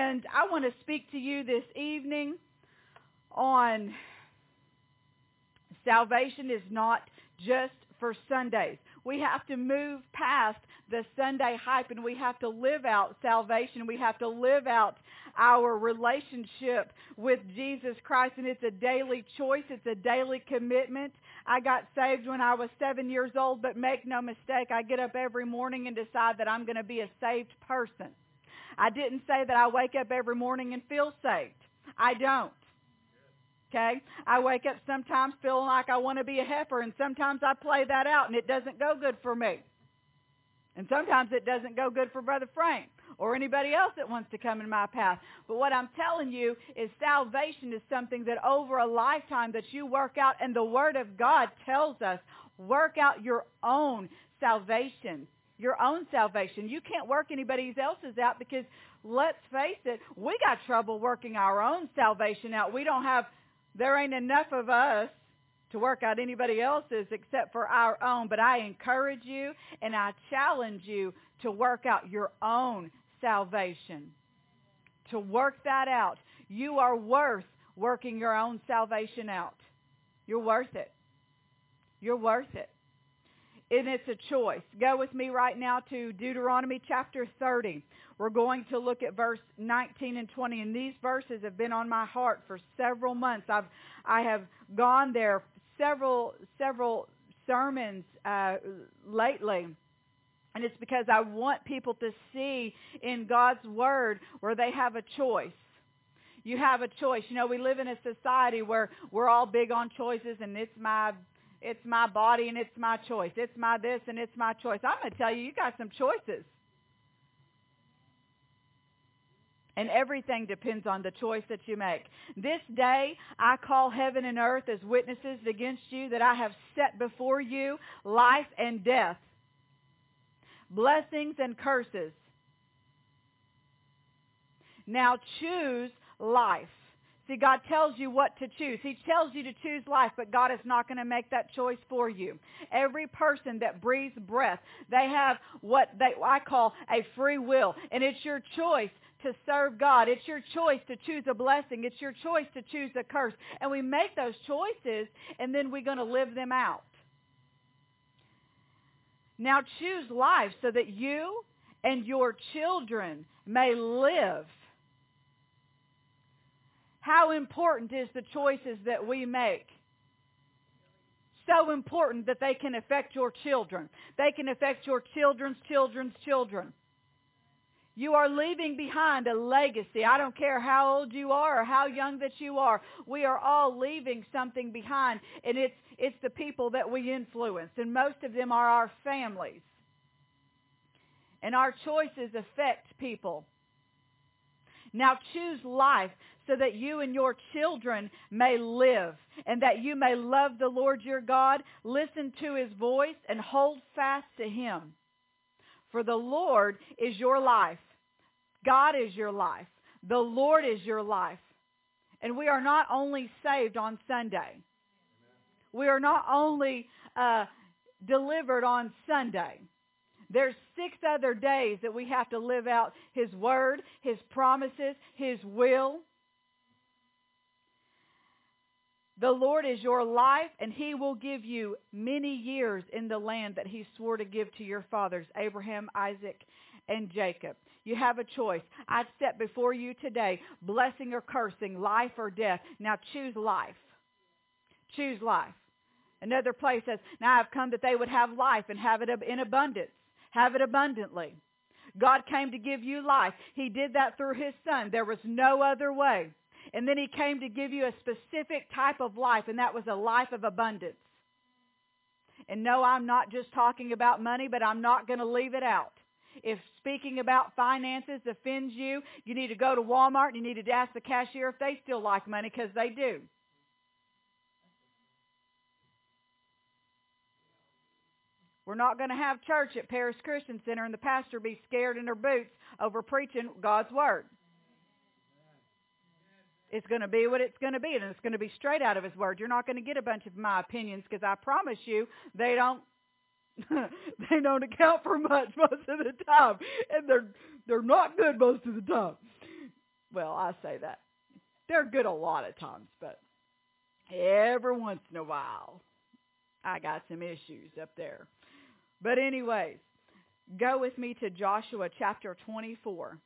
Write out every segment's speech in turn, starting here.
And I want to speak to you this evening on salvation is not just for Sundays. We have to move past the Sunday hype, and we have to live out salvation. We have to live out our relationship with Jesus Christ, and it's a daily choice. It's a daily commitment. I got saved when I was 7 years old, but make no mistake, I get up every morning and decide that I'm going to be a saved person. I didn't say that I wake up every morning and feel saved. I don't. Okay? I wake up sometimes feeling like I want to be a heifer, and sometimes I play that out, and it doesn't go good for me. And sometimes it doesn't go good for Brother Frank or anybody else that wants to come in my path. But what I'm telling you is salvation is something that over a lifetime that you work out, and the Word of God tells us, work out your own salvation. Your own salvation. You can't work anybody else's out because, let's face it, we got trouble working our own salvation out. There ain't enough of us to work out anybody else's except for our own. But I encourage you and I challenge you to work out your own salvation. To work that out. You are worth working your own salvation out. You're worth it. You're worth it. And it's a choice. Go with me right now to Deuteronomy chapter 30. We're going to look at verse 19 and 20. And these verses have been on my heart for several months. I have gone there several sermons lately. And it's because I want people to see in God's Word where they have a choice. You have a choice. You know, we live in a society where we're all big on choices, and it's my body and it's my choice. It's my this and it's my choice. I'm going to tell you, you got some choices. And everything depends on the choice that you make. This day, I call heaven and earth as witnesses against you that I have set before you life and death, blessings and curses. Now choose life. See, God tells you what to choose. He tells you to choose life, but God is not going to make that choice for you. Every person that breathes breath, they have what I call a free will, and it's your choice to serve God. It's your choice to choose a blessing. It's your choice to choose a curse. And we make those choices, and then we're going to live them out. Now choose life so that you and your children may live. How important is the choices that we make? So important that they can affect your children. They can affect your children's children's children. You are leaving behind a legacy. I don't care how old you are or how young that you are. We are all leaving something behind, and it's the people that we influence, and most of them are our families. And our choices affect people. Now choose life so that you and your children may live, and that you may love the Lord your God, listen to His voice, and hold fast to Him. For the Lord is your life. God is your life. The Lord is your life. And we are not only saved on Sunday. We are not only delivered on Sunday. There's 6 other days that we have to live out His Word, His promises, His will. The Lord is your life, and He will give you many years in the land that He swore to give to your fathers, Abraham, Isaac, and Jacob. You have a choice. I've set before you today blessing or cursing, life or death. Now choose life. Choose life. Another place says, now I've come that they would have life and have it in abundance. Have it abundantly. God came to give you life. He did that through His Son. There was no other way. And then He came to give you a specific type of life, and that was a life of abundance. And no, I'm not just talking about money, but I'm not going to leave it out. If speaking about finances offends you, you need to go to Walmart and you need to ask the cashier if they still like money, because they do. We're not going to have church at Paris Christian Center and the pastor be scared in her boots over preaching God's Word. It's going to be what it's going to be, and it's going to be straight out of His Word. You're not going to get a bunch of my opinions, because I promise you they don't account for much most of the time, and they're not good most of the time. Well, I say that. They're good a lot of times, but every once in a while, I got some issues up there. But anyways, go with me to Joshua chapter 24,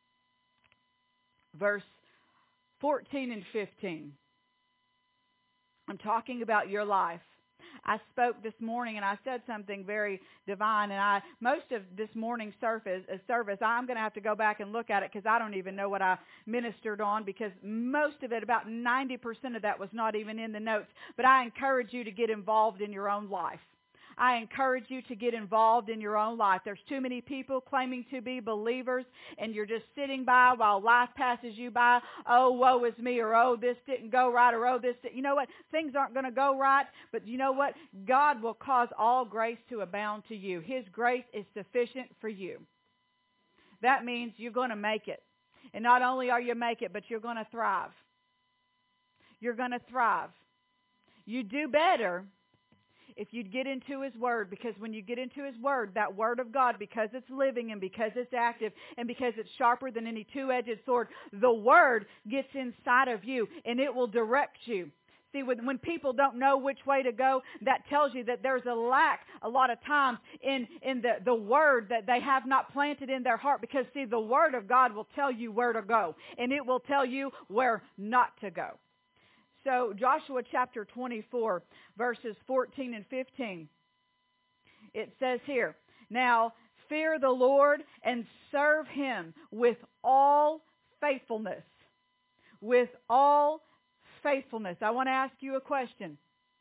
verse 14 and 15. I'm talking about your life. I spoke this morning and I said something very divine, and most of this morning's service I'm going to have to go back and look at it because I don't even know what I ministered on, because most of it, about 90% of that, was not even in the notes. But I encourage you to get involved in your own life. I encourage you to get involved in your own life. There's too many people claiming to be believers, and you're just sitting by while life passes you by. Oh, woe is me, or oh, this didn't go right, or oh, this didn't. You know what? Things aren't going to go right, but you know what? God will cause all grace to abound to you. His grace is sufficient for you. That means you're going to make it. And not only are you make it, but you're going to thrive. You're going to thrive. You do better if you'd get into His Word, because when you get into His Word, that Word of God, because it's living and because it's active and because it's sharper than any two-edged sword, the Word gets inside of you and it will direct you. See, when people don't know which way to go, that tells you that there's a lack a lot of times in the Word that they have not planted in their heart, because, see, the Word of God will tell you where to go, and it will tell you where not to go. So Joshua chapter 24, verses 14 and 15, it says here, "Now fear the Lord and serve Him with all faithfulness." With all faithfulness. I want to ask you a question.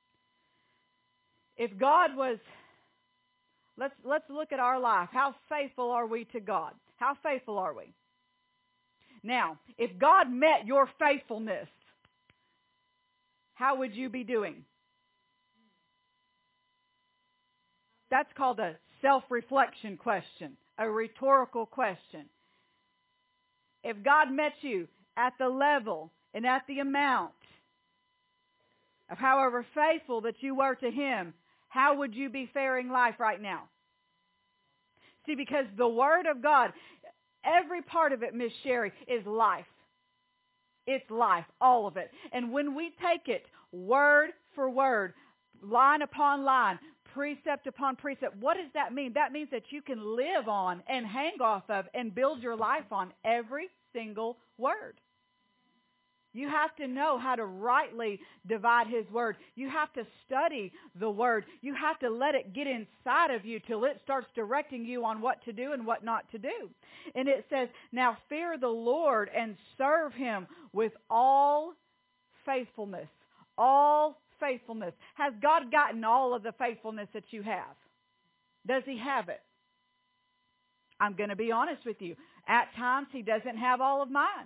If God was, let's look at our life. How faithful are we to God? How faithful are we? Now, if God met your faithfulness, how would you be doing? That's called a self-reflection question, a rhetorical question. If God met you at the level and at the amount of however faithful that you were to Him, how would you be faring life right now? See, because the Word of God, every part of it, Miss Sherry, is life. It's life, all of it. And when we take it word for word, line upon line, precept upon precept, what does that mean? That means that you can live on and hang off of and build your life on every single word. You have to know how to rightly divide His Word. You have to study the Word. You have to let it get inside of you till it starts directing you on what to do and what not to do. And it says, "Now fear the Lord and serve Him with all faithfulness." All faithfulness. Has God gotten all of the faithfulness that you have? Does He have it? I'm going to be honest with you. At times He doesn't have all of mine.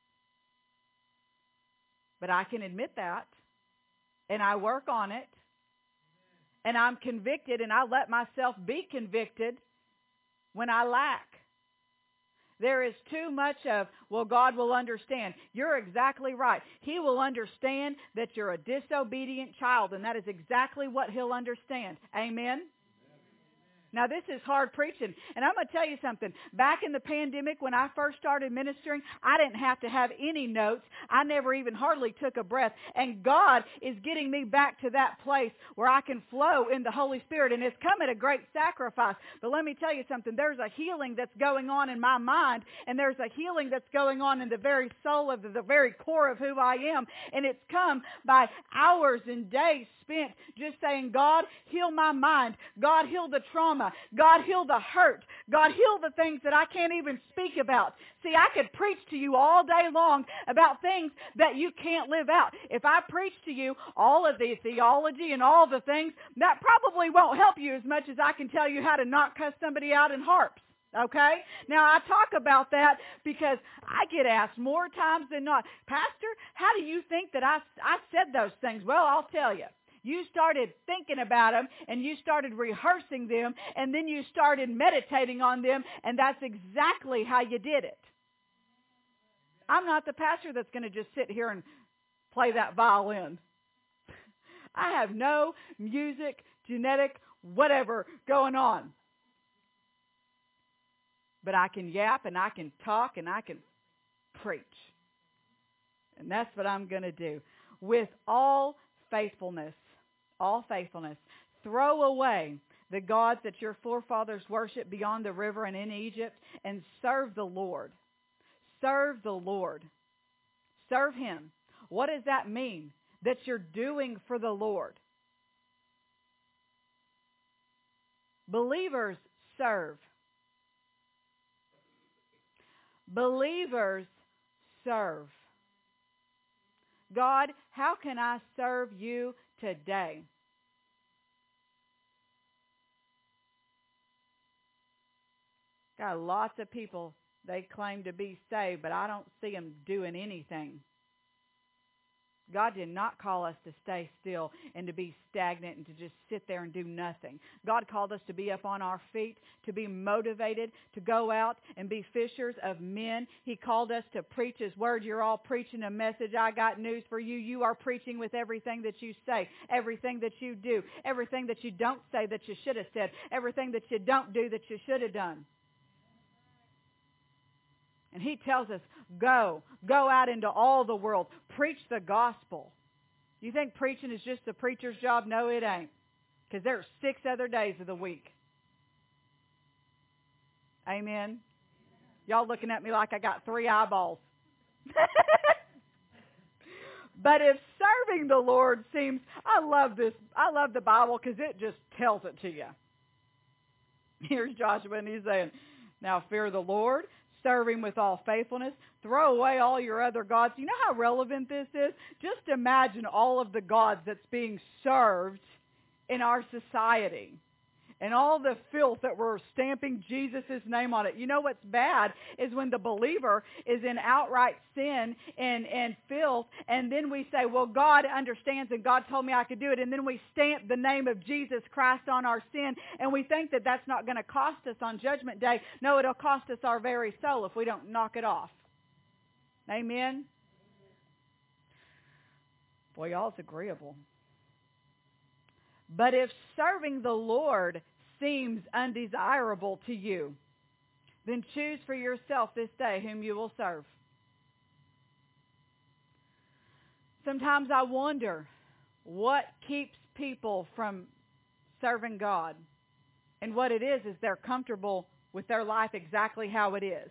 But I can admit that, and I work on it, and I'm convicted, and I let myself be convicted when I lack. There is too much of, well, God will understand. You're exactly right. He will understand that you're a disobedient child, and that is exactly what He'll understand. Amen? Now, this is hard preaching, and I'm going to tell you something. Back in the pandemic, when I first started ministering, I didn't have to have any notes. I never even hardly took a breath, and God is getting me back to that place where I can flow in the Holy Spirit, and it's come at a great sacrifice. But let me tell you something. There's a healing that's going on in my mind, and there's a healing that's going on in the very soul of the very core of who I am, and it's come by hours and days spent just saying, God, heal my mind. God, heal the trauma. God, heal the hurt. God, heal the things that I can't even speak about. See, I could preach to you all day long about things that you can't live out. If I preach to you all of the theology and all the things, that probably won't help you as much as I can tell you how to not cuss somebody out in harps. Okay? Now, I talk about that because I get asked more times than not, Pastor, how do you think that I said those things? Well, I'll tell you. You started thinking about them, and you started rehearsing them, and then you started meditating on them, and that's exactly how you did it. I'm not the pastor that's going to just sit here and play that violin. I have no music, genetic, whatever going on. But I can yap, and I can talk, and I can preach. And that's what I'm going to do. With all faithfulness, throw away the gods that your forefathers worshipped beyond the river and in Egypt, and serve the Lord. Serve the Lord. Serve Him. What does that mean? That you're doing for the Lord. Believers serve. Believers serve. God, how can I serve you today? Got lots of people, they claim to be saved, but I don't see them doing anything. God did not call us to stay still and to be stagnant and to just sit there and do nothing. God called us to be up on our feet, to be motivated, to go out and be fishers of men. He called us to preach His word. You're all preaching a message. I got news for you. You are preaching with everything that you say, everything that you do, everything that you don't say that you should have said, everything that you don't do that you should have done. And He tells us, go out into all the world. Preach the gospel. You think preaching is just the preacher's job? No, it ain't. Because there are 6 other days of the week. Amen? Y'all looking at me like I got 3 eyeballs. But if serving the Lord seems, I love the Bible because it just tells it to you. Here's Joshua and he's saying, now fear the Lord. Serve Him with all faithfulness. Throw away all your other gods. You know how relevant this is? Just imagine all of the gods that's being served in our society. And all the filth that we're stamping Jesus' name on it. You know what's bad is when the believer is in outright sin and filth, and then we say, well, God understands and God told me I could do it, and then we stamp the name of Jesus Christ on our sin, and we think that that's not going to cost us on Judgment Day. No, it'll cost us our very soul if we don't knock it off. Amen? Boy, y'all's agreeable. But if serving the Lord seems undesirable to you, then choose for yourself this day whom you will serve. Sometimes I wonder what keeps people from serving God. And what it is they're comfortable with their life exactly how it is.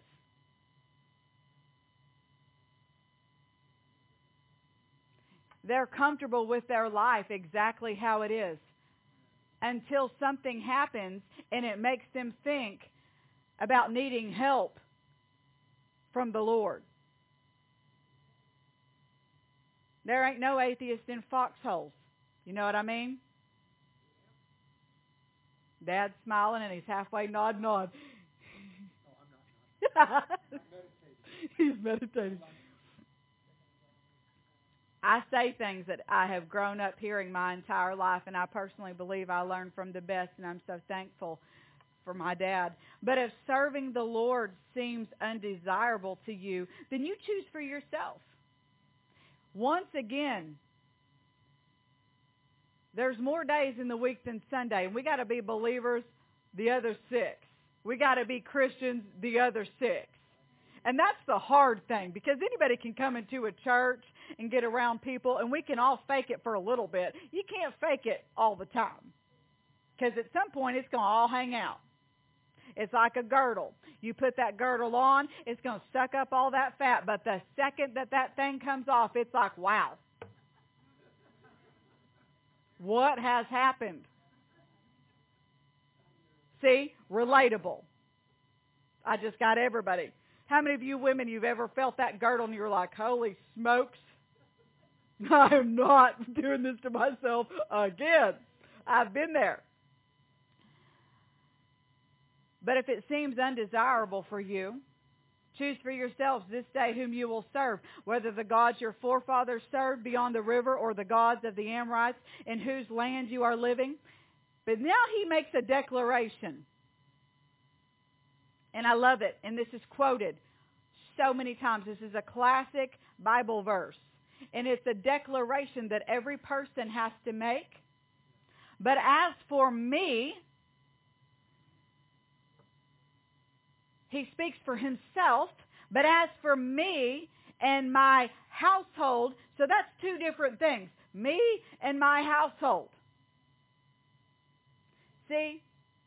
They're comfortable with their life exactly how it is until something happens and it makes them think about needing help from the Lord. There ain't no atheist in foxholes. You know what I mean? Dad's smiling and he's halfway nod. No, I'm not. He's meditating. I say things that I have grown up hearing my entire life, and I personally believe I learned from the best, and I'm so thankful for my dad. But if serving the Lord seems undesirable to you, then you choose for yourself. Once again, there's more days in the week than Sunday, and we got to be believers the other 6. We got to be Christians the other 6. And that's the hard thing, because anybody can come into a church and get around people, and we can all fake it for a little bit. You can't fake it all the time, because at some point it's going to all hang out. It's like a girdle. You put that girdle on, it's going to suck up all that fat, but the second that thing comes off, it's like, wow. What has happened? See? Relatable. I just got everybody. How many of you women, you've ever felt that girdle and you're like, holy smokes, I am not doing this to myself again. I've been there. But if it seems undesirable for you, choose for yourselves this day whom you will serve, whether the gods your forefathers served beyond the river or the gods of the Amorites in whose land you are living. But now he makes a declaration. And I love it. And this is quoted so many times. This is a classic Bible verse. And it's a declaration that every person has to make. But as for me, he speaks for himself, But as for me and my household, so that's two different things. Me and my household. See,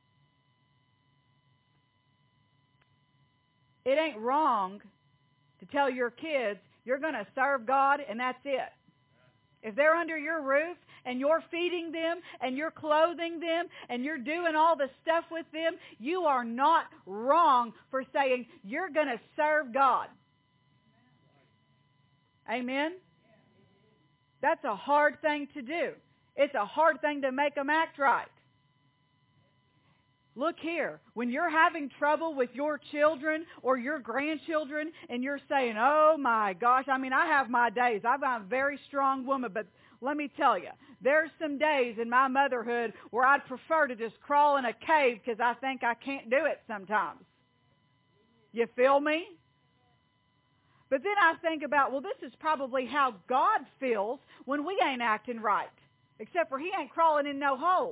it ain't wrong to tell your kids you're going to serve God and that's it. If they're under your roof and you're feeding them and you're clothing them and you're doing all the stuff with them, you are not wrong for saying you're going to serve God. Amen? That's a hard thing to do. It's a hard thing to make them act right. Look here, when you're having trouble with your children or your grandchildren and you're saying, oh my gosh, I mean, I have my days. I'm a very strong woman, but let me tell you, there's some days in my motherhood where I'd prefer to just crawl in a cave because I think I can't do it sometimes. You feel me? But then I think about, well, this is probably how God feels when we ain't acting right, except for He ain't crawling in no hole.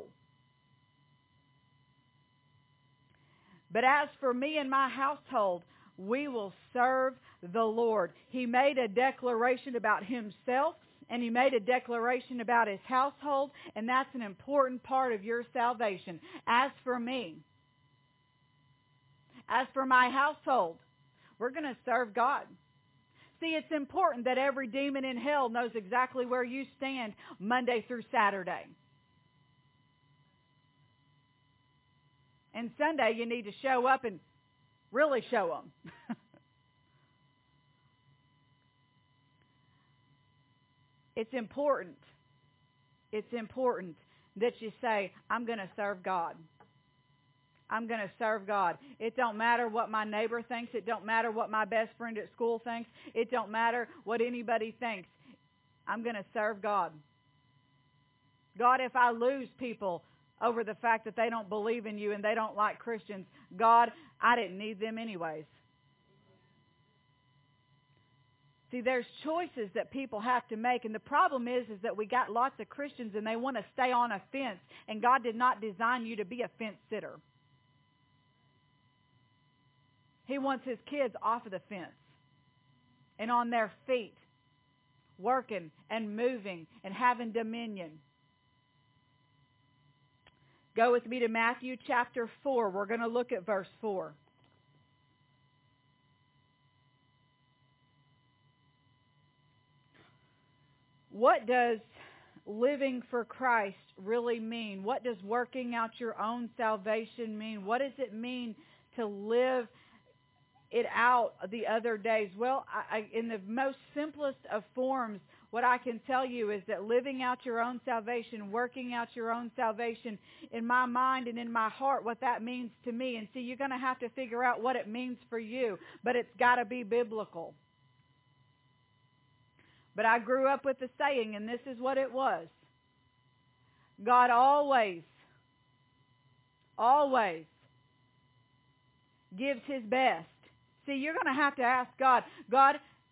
But as for me and my household, we will serve the Lord. He made a declaration about Himself, and He made a declaration about His household, and that's an important part of your salvation. As for me, as for my household, we're going to serve God. See, it's important that every demon in hell knows exactly where you stand Monday through Saturday. And Sunday, you need to show up and really show them. It's important. It's important that you say, I'm going to serve God. I'm going to serve God. It don't matter what my neighbor thinks. It don't matter what my best friend at school thinks. It don't matter what anybody thinks. I'm going to serve God. God, if I lose people over the fact that they don't believe in you and they don't like Christians, God, I didn't need them anyways. See, there's choices that people have to make, and the problem is that we got lots of Christians and they want to stay on a fence, and God did not design you to be a fence sitter. He wants His kids off of the fence and on their feet, working and moving and having dominion. Go with me to Matthew chapter 4. We're going to look at verse 4. What does living for Christ really mean? What does working out your own salvation mean? What does it mean to live it out the other days? Well, in the most simplest of forms, what I can tell you is that living out your own salvation, working out your own salvation, in my mind and in my heart, what that means to me. And see, you're going to have to figure out what it means for you, but it's got to be biblical. But I grew up with the saying, and this is what it was. God always gives His best. See, you're going to have to ask God, God,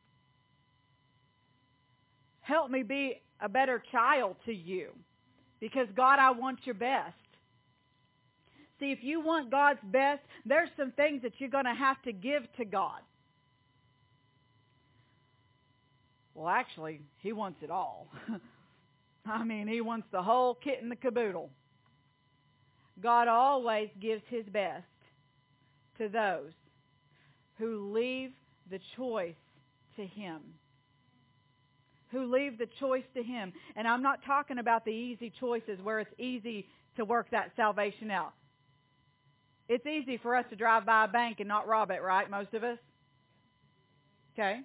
help me be a better child to you. Because, God, I want your best. See, if you want God's best, there's some things that you're going to have to give to God. Well, actually, He wants it all. I mean, He wants the whole kit and the caboodle. God always gives His best to those who leave the choice to Him. Who leave the choice to Him. And I'm not talking about the easy choices where it's easy to work that salvation out. It's easy for us to drive by a bank and not rob it, right? Most of us? Okay.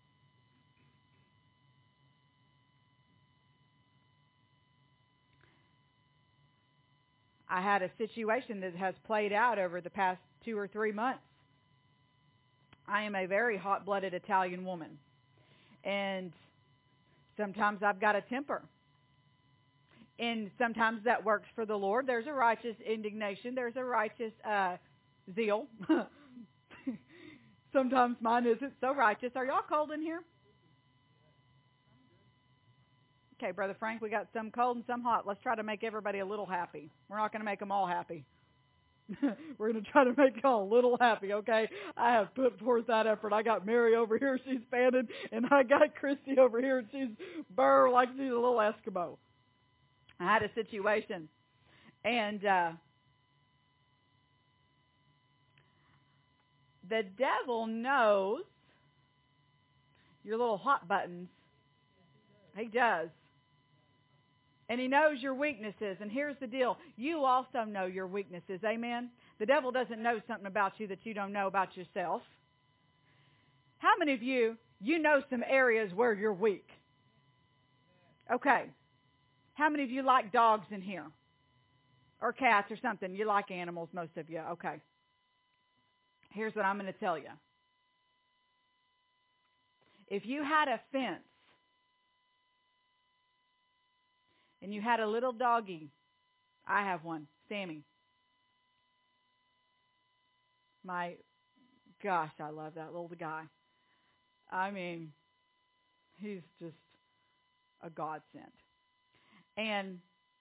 I had a situation that has played out over the past 2 or 3 months. I am a very hot-blooded Italian woman. And sometimes I've got a temper. And sometimes that works for the Lord. There's a righteous indignation. There's a righteous zeal. Sometimes mine isn't so righteous. Are y'all cold in here? Okay, Brother Frank, we got some cold and some hot. Let's try to make everybody a little happy. We're not going to make them all happy. We're going to try to make y'all a little happy, okay? I have put forth that effort. I got Mary over here, she's fanning, and I got Christy over here, and she's burr like she's a little Eskimo. I had a situation, and the devil knows your little hot buttons. He does. And he knows your weaknesses. And here's the deal. You also know your weaknesses. Amen? The devil doesn't know something about you that you don't know about yourself. How many of you know some areas where you're weak? Okay. How many of you like dogs in here? Or cats or something? You like animals, most of you. Okay. Here's what I'm going to tell you. If you had a fence, and you had a little doggy, I have one, Sammy. My gosh, I love that little guy. I mean, he's just a godsend. And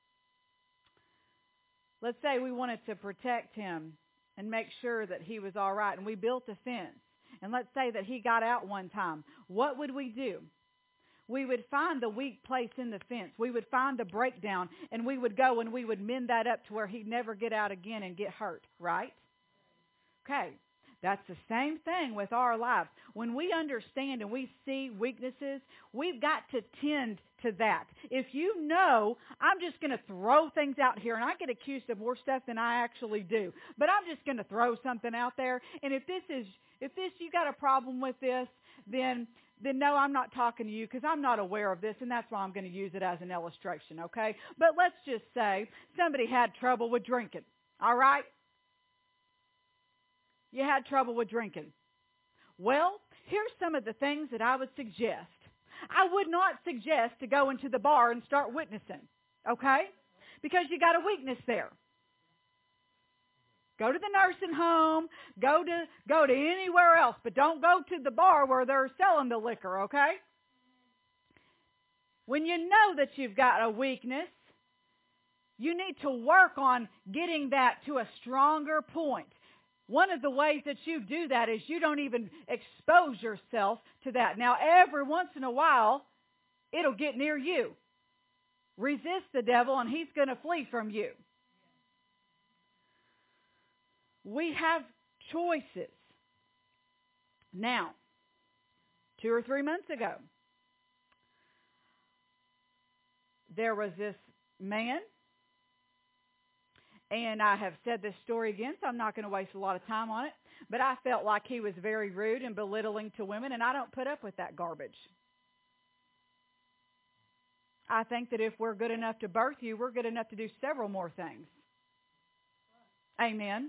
let's say we wanted to protect him and make sure that he was all right, and we built a fence. And let's say that he got out one time. What would we do? We would find the weak place in the fence. We would find the breakdown, and we would go and we would mend that up to where he'd never get out again and get hurt, right? Okay. That's the same thing with our lives. When we understand and we see weaknesses, we've got to tend to that. If you know, I'm just going to throw things out here, and I get accused of more stuff than I actually do, but I'm just going to throw something out there, and if you got a problem with this, then no, I'm not talking to you because I'm not aware of this, and that's why I'm going to use it as an illustration, okay? But let's just say somebody had trouble with drinking, all right? You had trouble with drinking. Well, here's some of the things that I would suggest. I would not suggest to go into the bar and start witnessing, okay? Because you got a weakness there. Go to the nursing home, go to anywhere else, but don't go to the bar where they're selling the liquor, okay? When you know that you've got a weakness, you need to work on getting that to a stronger point. One of the ways that you do that is you don't even expose yourself to that. Now, every once in a while, it'll get near you. Resist the devil, and he's going to flee from you. We have choices. Now, 2 or 3 months ago, there was this man, and I have said this story again, so I'm not going to waste a lot of time on it, but I felt like he was very rude and belittling to women, and I don't put up with that garbage. I think that if we're good enough to birth you, we're good enough to do several more things. Amen.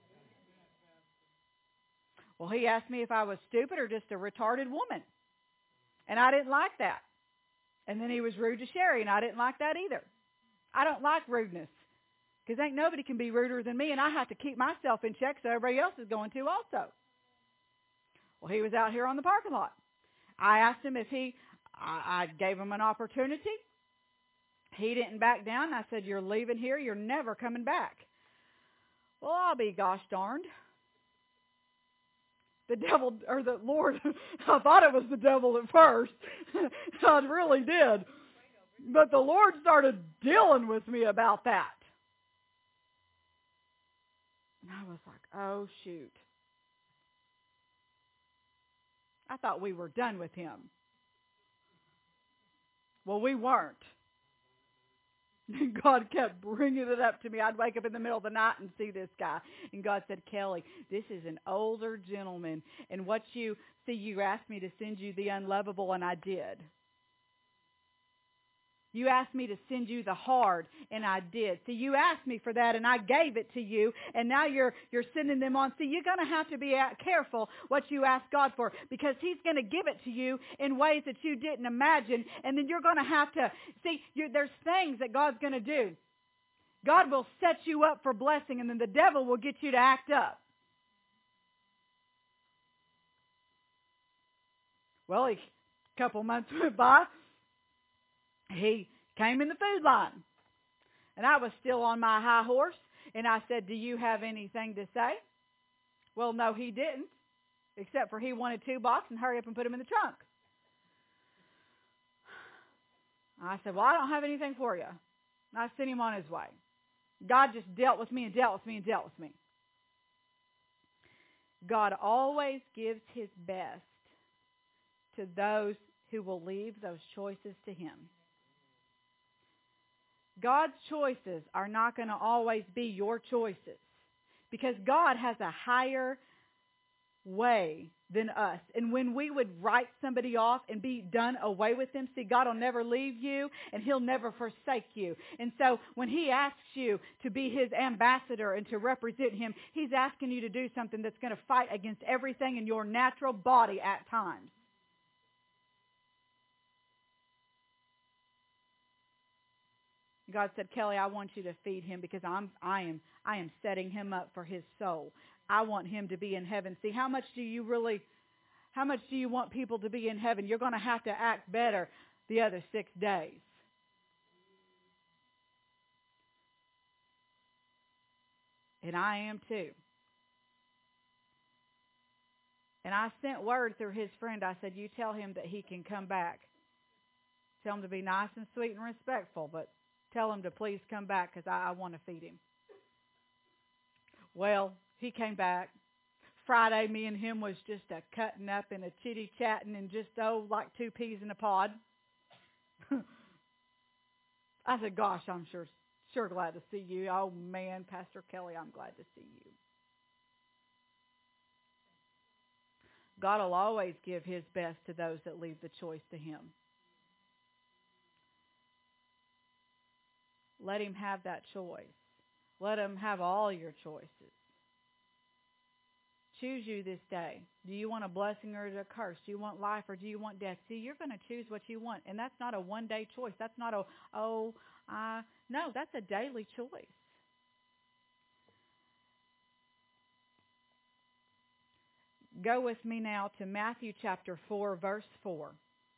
Well, he asked me if I was stupid or just a retarded woman, and I didn't like that. And then he was rude to Sherry, and I didn't like that either. I don't like rudeness. Because ain't nobody can be ruder than me, and I have to keep myself in check so everybody else is going to also. Well, he was out here on the parking lot. I asked him if I gave him an opportunity. He didn't back down. I said, you're leaving here. You're never coming back. Well, I'll be gosh darned. The devil, or the Lord, I thought it was the devil at first. I really did. But the Lord started dealing with me about that. And I was like, oh, shoot. I thought we were done with him. Well, we weren't. And God kept bringing it up to me. I'd wake up in the middle of the night and see this guy. And God said, Kelly, this is an older gentleman. And you asked me to send you the unlovable, and I did. You asked me to send you the hard, and I did. See, you asked me for that, and I gave it to you, and now you're sending them on. See, you're going to have to be careful what you ask God for, because he's going to give it to you in ways that you didn't imagine, and then you're going to have to, there's things that God's going to do. God will set you up for blessing, and then the devil will get you to act up. Well, a couple months went by. He came in the food line, and I was still on my high horse, And I said, do you have anything to say? Well, no, he didn't, except for he wanted $2 and hurry up and put them in the trunk. I said, well, I don't have anything for you. And I sent him on his way. God just dealt with me and dealt with me and dealt with me. God always gives his best to those who will leave those choices to him. God's choices are not going to always be your choices, because God has a higher way than us. And when we would write somebody off and be done away with them, see, God will never leave you and he'll never forsake you. And so when he asks you to be his ambassador and to represent him, he's asking you to do something that's going to fight against everything in your natural body at times. God said, Kelly, I want you to feed him because I am setting him up for his soul. I want him to be in heaven. See, how much do you want people to be in heaven? You're going to have to act better the other 6 days. And I am too. And I sent word through his friend. I said, you tell him that he can come back. Tell him to be nice and sweet and respectful, but tell him to please come back because I want to feed him. Well, he came back. Friday, me and him was just a cutting up and a chitty-chatting and just, like 2 peas in a pod. I said, gosh, I'm sure glad to see you. Oh, man, Pastor Kelly, I'm glad to see you. God will always give his best to those that leave the choice to him. Let him have that choice. Let him have all your choices. Choose you this day. Do you want a blessing or a curse? Do you want life or do you want death? See, you're going to choose what you want. And that's not a one-day choice. That's not no, that's a daily choice. Go with me now to Matthew chapter 4, verse 4.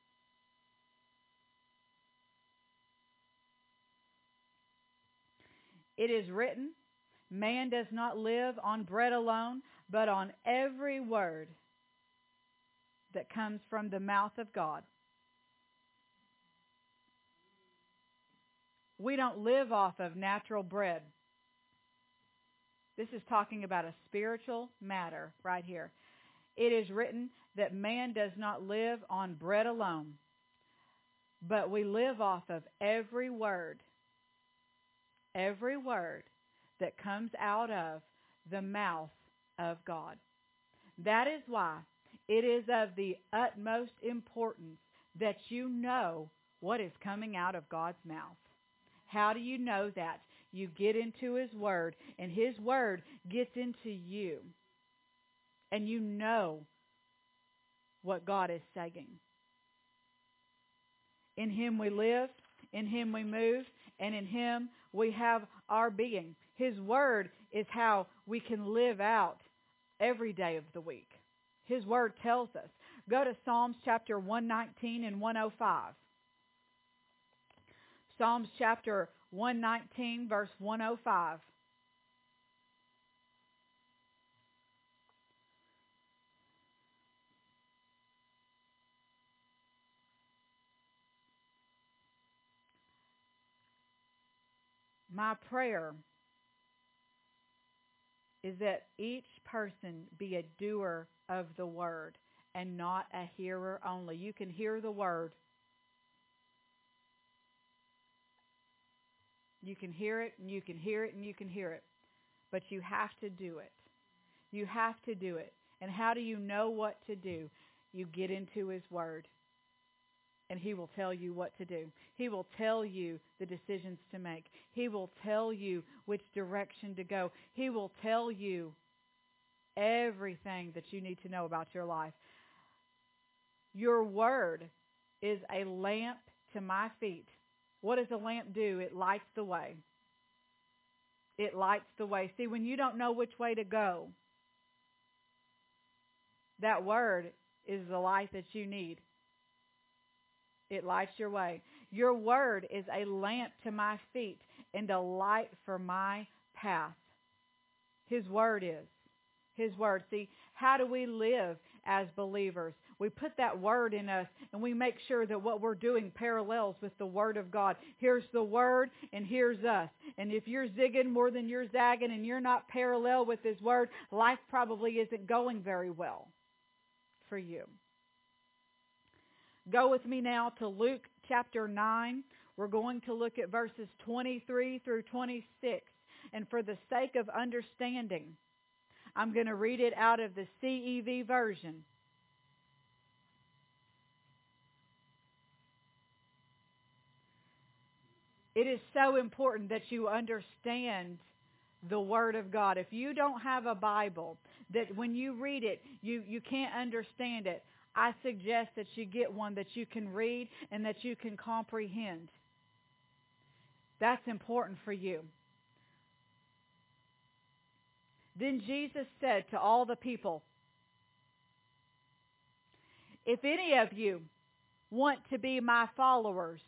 It is written, man does not live on bread alone, but on every word that comes from the mouth of God. We don't live off of natural bread. This is talking about a spiritual matter right here. It is written that man does not live on bread alone, but we live off of every word that comes out of the mouth of God. That is why it is of the utmost importance that you know what is coming out of God's mouth. How do you know that? You get into his word, and his word gets into you, and you know what God is saying. In him we live, in him we move, and in him we have our being. His word is how we can live out every day of the week. His word tells us. Go to Psalms chapter 119 and 105. Psalms chapter 119, verse 105. My prayer is that each person be a doer of the word and not a hearer only. You can hear the word. You can hear it, and you can hear it, and you can hear it. But you have to do it. You have to do it. And how do you know what to do? You get into his word, and he will tell you what to do. He will tell you the decisions to make. He will tell you which direction to go. He will tell you everything that you need to know about your life. Your word is a lamp to my feet. What does a lamp do? It lights the way. It lights the way. See, when you don't know which way to go, that word is the light that you need. It lights your way. Your word is a lamp to my feet and a light for my path. His Word is. His Word. See, how do we live as believers? We put that Word in us, and we make sure that what we're doing parallels with the Word of God. Here's the Word, and here's us. And if you're zigging more than you're zagging, and you're not parallel with His Word, life probably isn't going very well for you. Go with me now to Luke chapter 9. We're going to look at verses 23 through 26. And for the sake of understanding, I'm going to read it out of the CEV version. It is so important that you understand the Word of God. If you don't have a Bible, that when you read it, you can't understand it, I suggest that you get one that you can read and that you can comprehend. That's important for you. Then Jesus said to all the people, if any of you want to be my followers.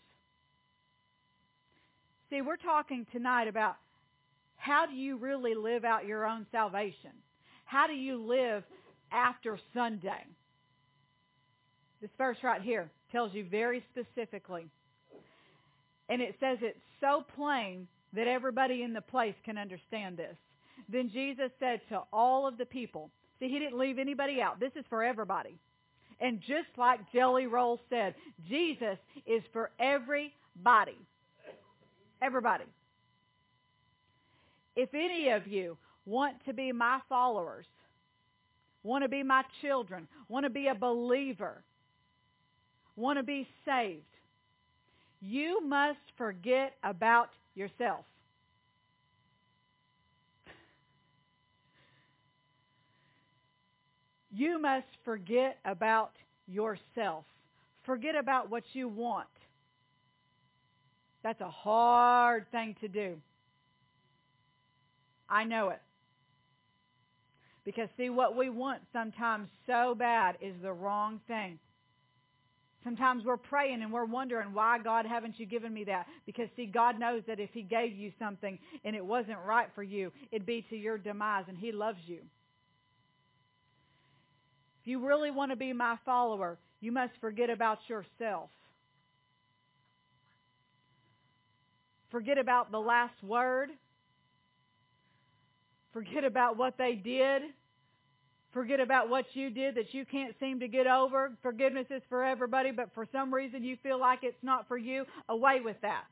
See, we're talking tonight about how do you really live out your own salvation? How do you live after Sunday? This verse right here tells you very specifically. And it says it so plain that everybody in the place can understand this. Then Jesus said to all of the people, see, He didn't leave anybody out. This is for everybody. And just like Jelly Roll said, Jesus is for everybody. Everybody. If any of you want to be my followers, want to be my children, want to be a believer, want to be saved, you must forget about yourself. You must forget about yourself. Forget about what you want. That's a hard thing to do. I know it. Because see, what we want sometimes so bad is the wrong thing. Sometimes we're praying and we're wondering, why, God, haven't you given me that? Because see, God knows that if He gave you something and it wasn't right for you, it'd be to your demise, and He loves you. If you really want to be my follower, you must forget about yourself. Forget about the last word. Forget about what they did. Forget about what you did that you can't seem to get over. Forgiveness is for everybody, but for some reason you feel like it's not for you. Away with that.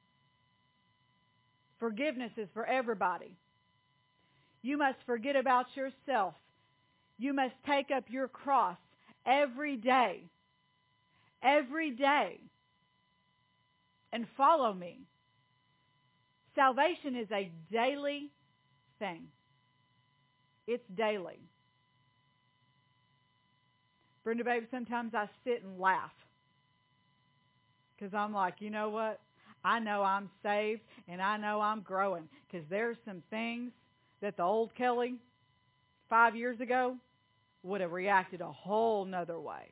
Forgiveness is for everybody. You must forget about yourself. You must take up your cross every day. Every day. And follow me. Salvation is a daily thing. It's daily. Brenda, baby, sometimes I sit and laugh. Because I'm like, you know what? I know I'm saved and I know I'm growing. Because there's some things that the old Kelly 5 years ago would have reacted a whole nother way.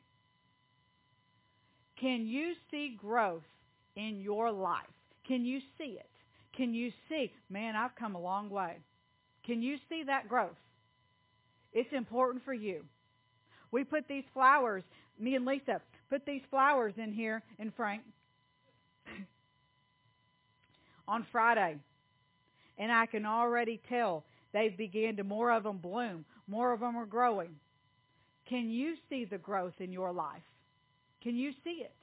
Can you see growth in your life? Can you see it? Can you see, man, I've come a long way. Can you see that growth? It's important for you. We put these flowers, me and Lisa, put these flowers in here, and Frank, on Friday. And I can already tell they've begun to, more of them bloom. More of them are growing. Can you see the growth in your life? Can you see it?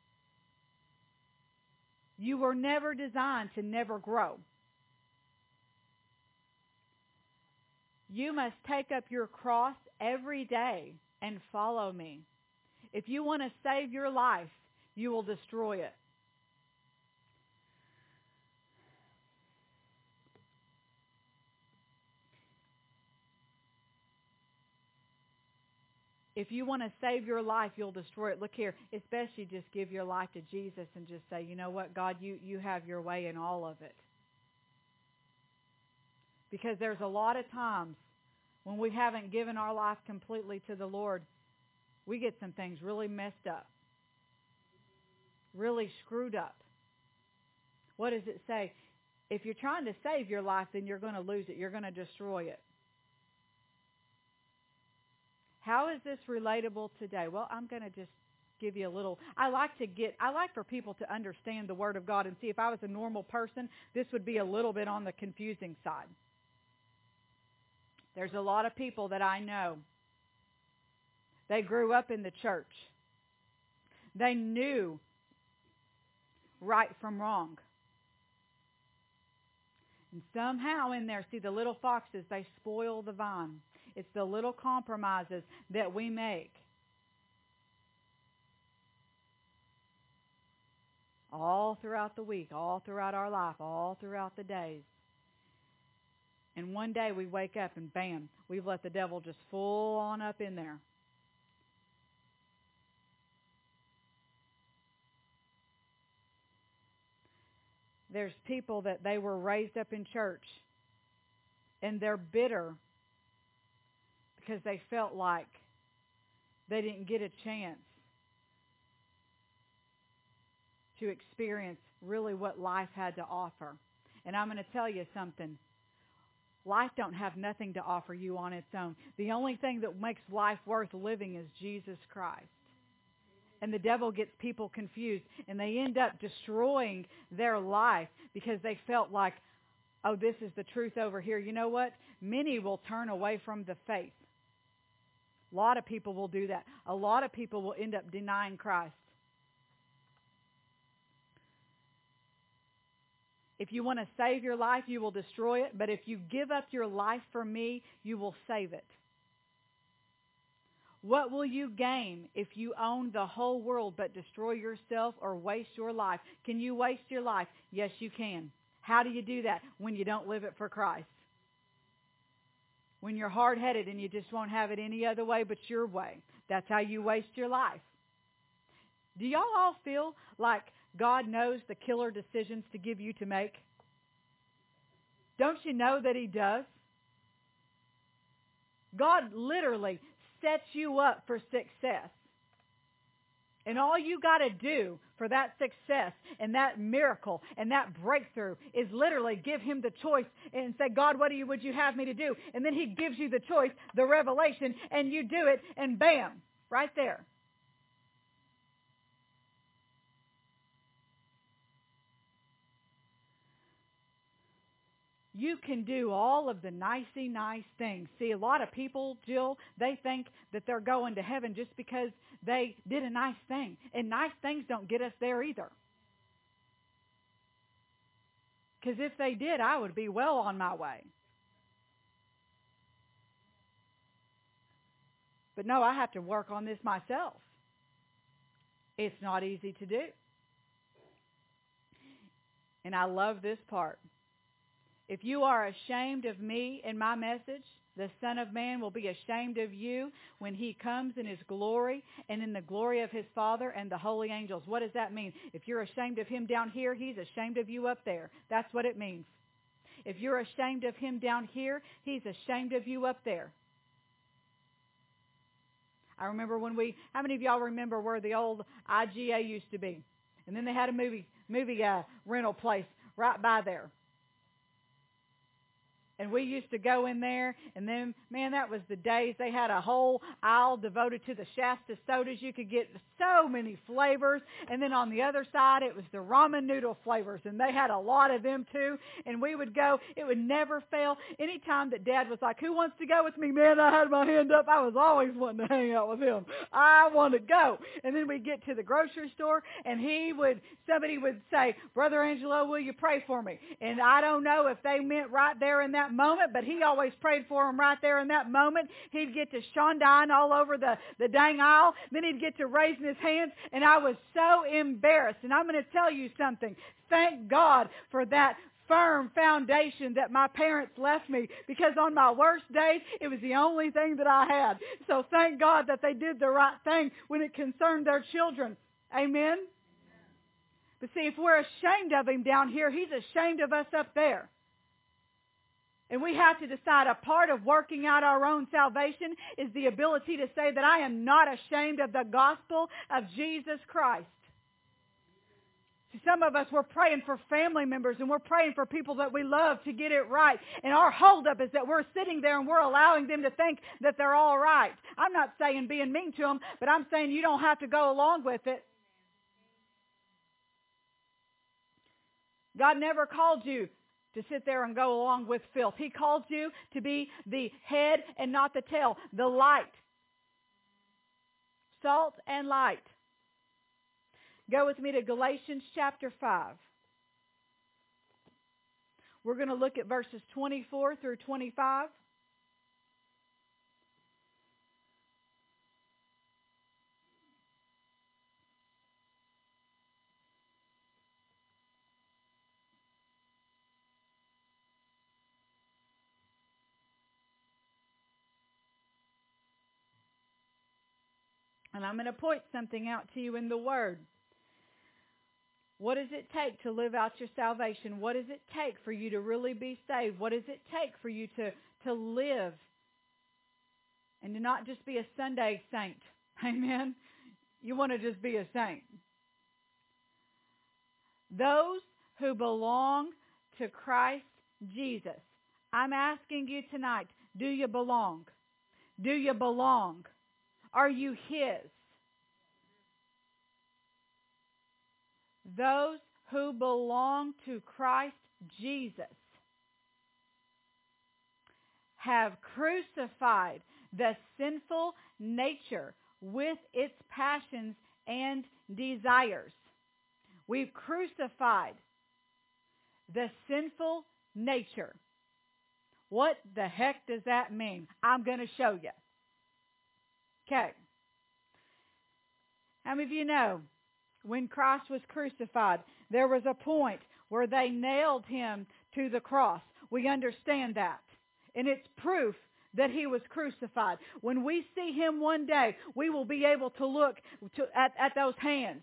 You were never designed to never grow. You must take up your cross every day and follow me. If you want to save your life, you will destroy it. If you want to save your life, you'll destroy it. Look here, it's best you just give your life to Jesus and just say, you know what, God, you have your way in all of it. Because there's a lot of times when we haven't given our life completely to the Lord, we get some things really messed up, really screwed up. What does it say? If you're trying to save your life, then you're going to lose it. You're going to destroy it. How is this relatable today? Well, I'm going to just give you a little. I like for people to understand the Word of God and see if I was a normal person, this would be a little bit on the confusing side. There's a lot of people that I know. They grew up in the church. They knew right from wrong. And somehow in there, see, the little foxes, they spoil the vine. It's the little compromises that we make. All throughout the week, all throughout our life, all throughout the days. And one day we wake up and bam, we've let the devil just full on up in there. There's people that they were raised up in church and they're bitter because they felt like they didn't get a chance to experience really what life had to offer. And I'm going to tell you something. Life don't have nothing to offer you on its own. The only thing that makes life worth living is Jesus Christ. And the devil gets people confused, and they end up destroying their life because they felt like, oh, this is the truth over here. You know what? Many will turn away from the faith. A lot of people will do that. A lot of people will end up denying Christ. If you want to save your life, you will destroy it. But if you give up your life for me, you will save it. What will you gain if you own the whole world but destroy yourself or waste your life? Can you waste your life? Yes, you can. How do you do that? When you don't live it for Christ. When you're hard-headed and you just won't have it any other way but your way. That's how you waste your life. Do y'all all feel like God knows the killer decisions to give you to make? Don't you know that He does? God literally sets you up for success. And all you got to do for that success and that miracle and that breakthrough is literally give Him the choice and say, God, what would you have me to do? And then He gives you the choice, the revelation, and you do it, and bam, right there. You can do all of the nicey nice things. See, a lot of people, Jill, they think that they're going to heaven just because they did a nice thing. And nice things don't get us there either. Because if they did, I would be well on my way. But no, I have to work on this myself. It's not easy to do. And I love this part. If you are ashamed of me and my message, the Son of Man will be ashamed of you when He comes in His glory and in the glory of His Father and the holy angels. What does that mean? If you're ashamed of Him down here, He's ashamed of you up there. That's what it means. If you're ashamed of Him down here, He's ashamed of you up there. I remember how many of y'all remember where the old IGA used to be? And then they had a movie rental place right by there. And we used to go in there, and then, man, that was the days. They had a whole aisle devoted to the Shasta sodas. You could get so many flavors. And then on the other side, it was the ramen noodle flavors, and they had a lot of them too. And we would go. It would never fail. Anytime that Dad was like, who wants to go with me? Man, I had my hand up. I was always wanting to hang out with him. I want to go. And then we'd get to the grocery store, and somebody would say, Brother Angelo, will you pray for me? And I don't know if they meant right there in that moment, but he always prayed for him right there in that moment. He'd get to shondying all over the dang aisle. Then he'd get to raising his hands, and I was so embarrassed. And I'm going to tell you something. Thank God for that firm foundation that my parents left me, because on my worst days, it was the only thing that I had. So thank God that they did the right thing when it concerned their children. Amen? But see, if we're ashamed of Him down here, He's ashamed of us up there. And we have to decide, a part of working out our own salvation is the ability to say that I am not ashamed of the gospel of Jesus Christ. Some of us, we're praying for family members and we're praying for people that we love to get it right. And our holdup is that we're sitting there and we're allowing them to think that they're all right. I'm not saying being mean to them, but I'm saying you don't have to go along with it. God never called you to sit there and go along with filth. He called you to be the head and not the tail, the light. Salt and light. Go with me to Galatians chapter 5. We're going to look at verses 24 through 25. And I'm going to point something out to you in the Word. What does it take to live out your salvation? What does it take for you to really be saved? What does it take for you to live and to not just be a Sunday saint? Amen? You want to just be a saint. Those who belong to Christ Jesus. I'm asking you tonight, do you belong? Do you belong? Are you His? Those who belong to Christ Jesus have crucified the sinful nature with its passions and desires. We've crucified the sinful nature. What the heck does that mean? I'm going to show you. Okay. How many of you know when Christ was crucified, there was a point where they nailed Him to the cross? We understand that. And it's proof that He was crucified. When we see Him one day, we will be able to look at those hands.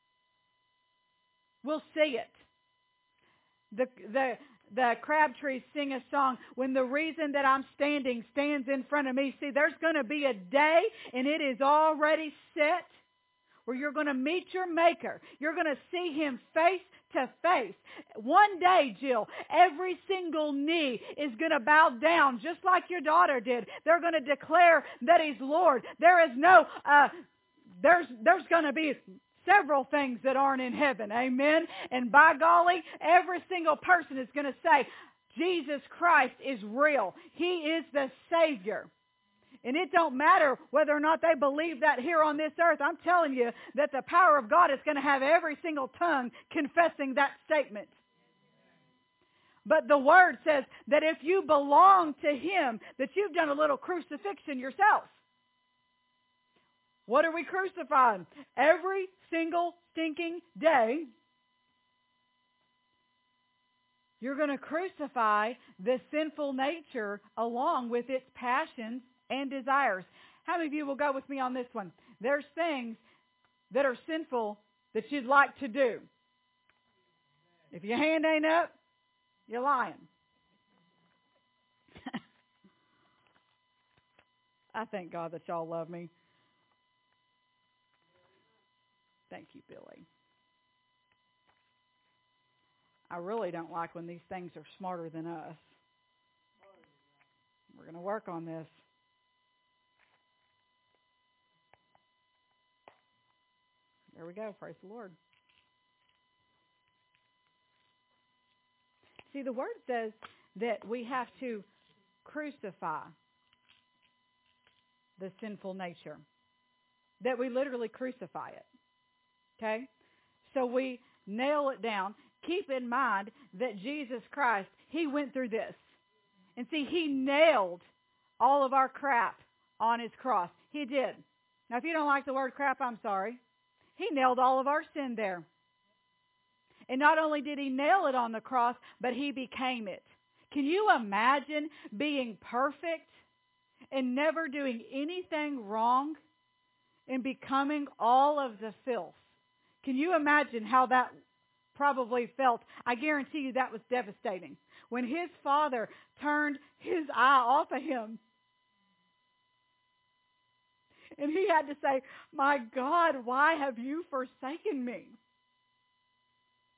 We'll see it. The Crabtrees sing a song, when the reason that I'm standing stands in front of me. See, there's going to be a day, and it is already set, where you're going to meet your Maker. You're going to see Him face to face. One day, Jill, every single knee is going to bow down, just like your daughter did. They're going to declare that He's Lord. There is no, there's going to be several things that aren't in heaven. Amen? And by golly, every single person is going to say, Jesus Christ is real. He is the Savior. And it don't matter whether or not they believe that here on this earth. I'm telling you that the power of God is going to have every single tongue confessing that statement. But the Word says that if you belong to Him, that you've done a little crucifixion yourself. What are we crucifying? Every single stinking day, you're going to crucify the sinful nature along with its passions and desires. How many of you will go with me on this one? There's things that are sinful that you'd like to do. If your hand ain't up, you're lying. I thank God that y'all love me. Thank you, Billy. I really don't like when these things are smarter than us. We're going to work on this. There we go. Praise the Lord. See, the Word says that we have to crucify the sinful nature. That we literally crucify it. Okay? So we nail it down. Keep in mind that Jesus Christ, He went through this. And see, He nailed all of our crap on His cross. He did. Now, if you don't like the word crap, I'm sorry. He nailed all of our sin there. And not only did He nail it on the cross, but He became it. Can you imagine being perfect and never doing anything wrong and becoming all of the filth? Can you imagine how that probably felt? I guarantee you that was devastating. When His Father turned His eye off of Him, and He had to say, my God, why have you forsaken me?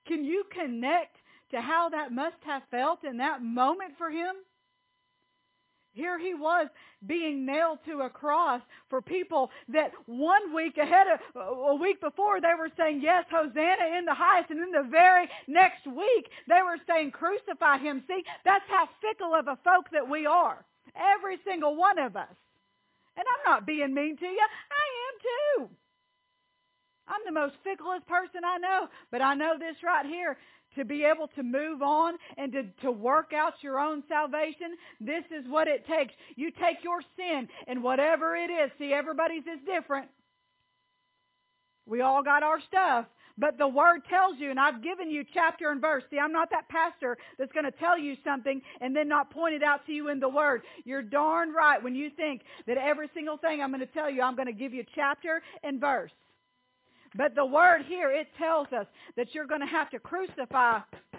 Can you connect to how that must have felt in that moment for him? Here he was being nailed to a cross for people that a week before they were saying, yes, Hosanna in the highest. And then the very next week they were saying, crucify him. See, that's how fickle of a folk that we are. Every single one of us. And I'm not being mean to you. I am too. I'm the most ficklest person I know. But I know this right here. To be able to move on and to work out your own salvation, this is what it takes. You take your sin and whatever it is. See, everybody's is different. We all got our stuff. But the Word tells you, and I've given you chapter and verse. See, I'm not that pastor that's going to tell you something and then not point it out to you in the Word. You're darn right when you think that every single thing I'm going to tell you, I'm going to give you chapter and verse. But the Word here, it tells us that you're going to have to crucify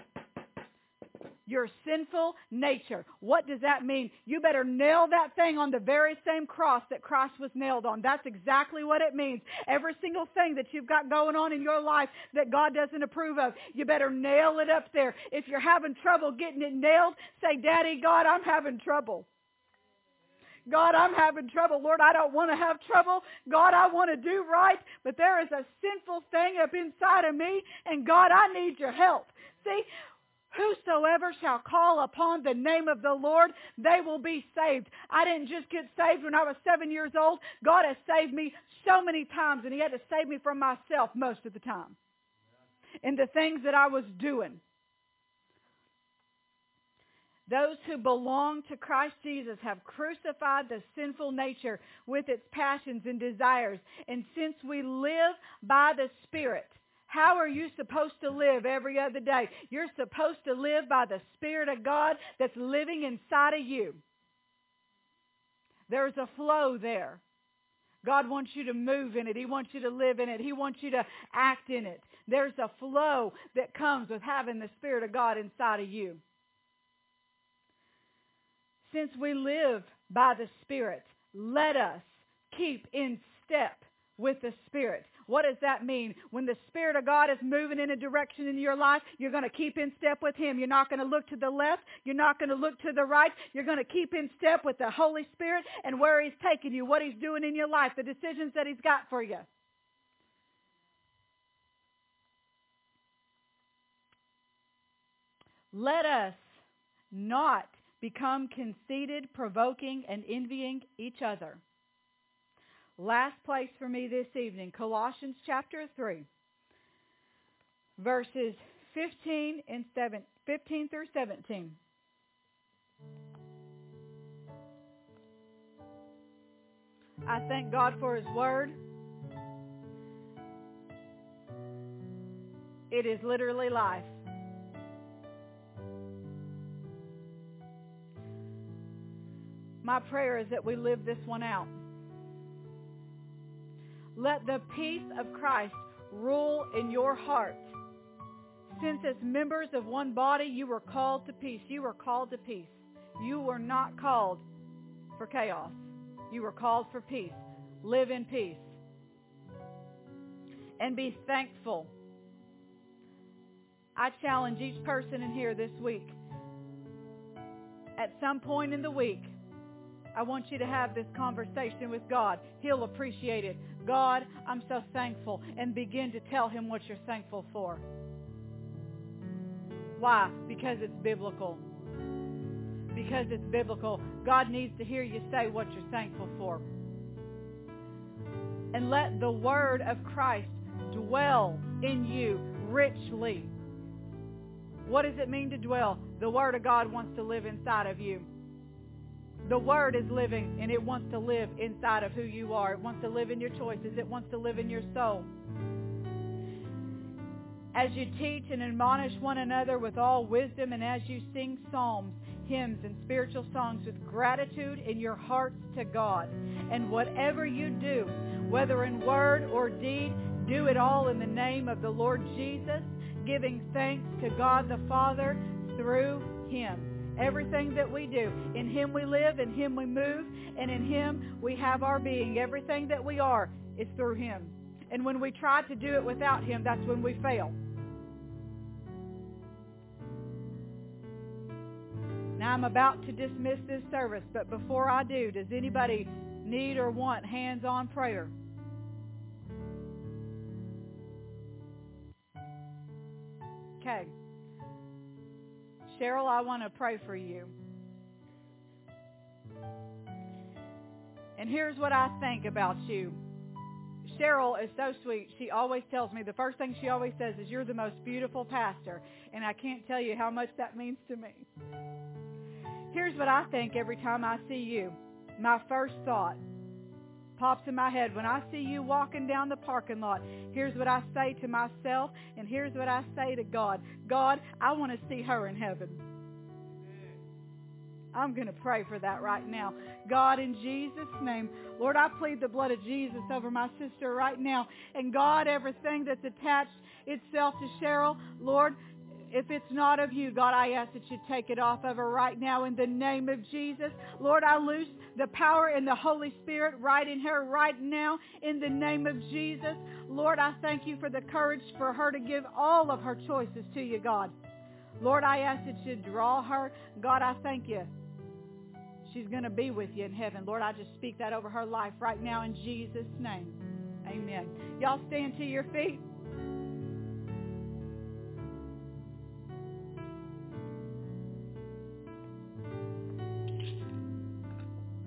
your sinful nature. What does that mean? You better nail that thing on the very same cross that Christ was nailed on. That's exactly what it means. Every single thing that you've got going on in your life that God doesn't approve of, you better nail it up there. If you're having trouble getting it nailed, say, Daddy, God, I'm having trouble. God, I'm having trouble. Lord, I don't want to have trouble. God, I want to do right. But there is a sinful thing up inside of me. And God, I need your help. See, whosoever shall call upon the name of the Lord, they will be saved. I didn't just get saved when I was 7 years old. God has saved me so many times. And he had to save me from myself most of the time. And the things that I was doing. Those who belong to Christ Jesus have crucified the sinful nature with its passions and desires. And since we live by the Spirit, how are you supposed to live every other day? You're supposed to live by the Spirit of God that's living inside of you. There's a flow there. God wants you to move in it. He wants you to live in it. He wants you to act in it. There's a flow that comes with having the Spirit of God inside of you. Since we live by the Spirit, let us keep in step with the Spirit. What does that mean? When the Spirit of God is moving in a direction in your life, you're going to keep in step with Him. You're not going to look to the left. You're not going to look to the right. You're going to keep in step with the Holy Spirit and where He's taking you, what He's doing in your life, the decisions that He's got for you. Let us not become conceited, provoking, and envying each other. Last place for me this evening, Colossians chapter 3, verses 15 through 17. I thank God for His Word. It is literally life. My prayer is that we live this one out. Let the peace of Christ rule in your heart. Since as members of one body you were called to peace. You were called to peace. You were not called for chaos. You were called for peace. Live in peace. And be thankful. I challenge each person in here this week. At some point in the week, I want you to have this conversation with God. He'll appreciate it. God, I'm so thankful. And begin to tell Him what you're thankful for. Why? Because it's biblical. Because it's biblical. God needs to hear you say what you're thankful for. And let the Word of Christ dwell in you richly. What does it mean to dwell? The Word of God wants to live inside of you. The Word is living, and it wants to live inside of who you are. It wants to live in your choices. It wants to live in your soul. As you teach and admonish one another with all wisdom, and as you sing psalms, hymns, and spiritual songs with gratitude in your hearts to God. And whatever you do, whether in word or deed, do it all in the name of the Lord Jesus, giving thanks to God the Father through Him. Everything that we do, in Him we live, in Him we move, and in Him we have our being. Everything that we are is through Him. And when we try to do it without Him, that's when we fail. Now I'm about to dismiss this service, but before I do, does anybody need or want hands-on prayer? Okay. Cheryl, I want to pray for you. And here's what I think about you. Cheryl is so sweet. She always tells me, the first thing she always says is, you're the most beautiful pastor. And I can't tell you how much that means to me. Here's what I think every time I see you. My first thought pops in my head. When I see you walking down the parking lot, here's what I say to myself, and here's what I say to God. God, I want to see her in heaven. I'm going to pray for that right now. God, in Jesus' name, Lord, I plead the blood of Jesus over my sister right now. And God, everything that's attached itself to Cheryl, Lord, if it's not of you, God, I ask that you take it off of her right now in the name of Jesus. Lord, I loose the power and the Holy Spirit right in her right now in the name of Jesus. Lord, I thank you for the courage for her to give all of her choices to you, God. Lord, I ask that you draw her. God, I thank you. She's going to be with you in heaven. Lord, I just speak that over her life right now in Jesus' name. Amen. Y'all stand to your feet.